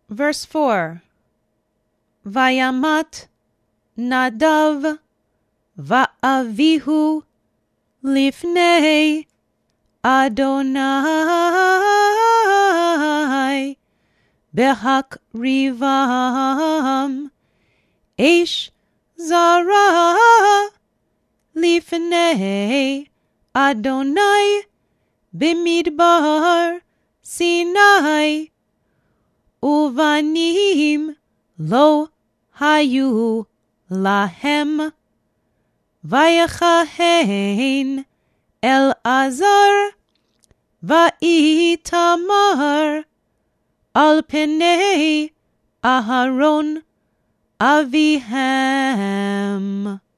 Verse 4. Vayamat Nadav va'avihu lifnei Adonai behakrivam Eish zara lifnei Adonai b'midbar Sinai uvanim lo hayu lahem vayachahen Elazar va'itamar al penei Aharon avihem.